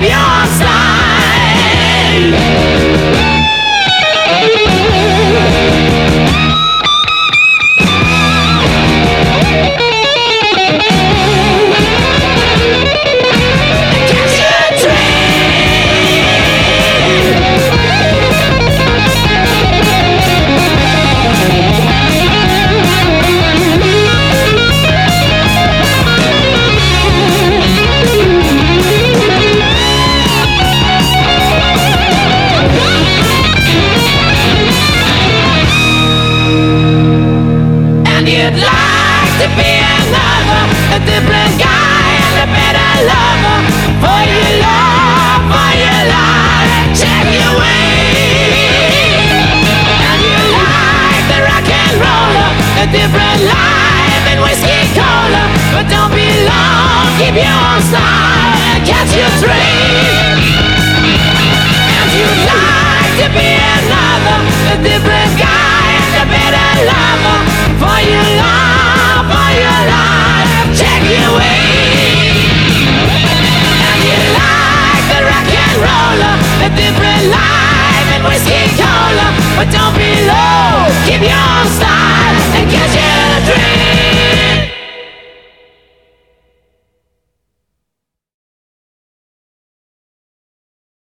your side. You'd like to be another, a different guy and a better lover. For your love, for your life, check your way. And you like the rock and roller, a different life and whiskey cola. But don't be long, keep your own style and catch your train. And you'd like to be another, a different guy and a better lover. For your love, for your life, check your way. And you like the rock and roller, a different life and whiskey cola. But don't be low, keep your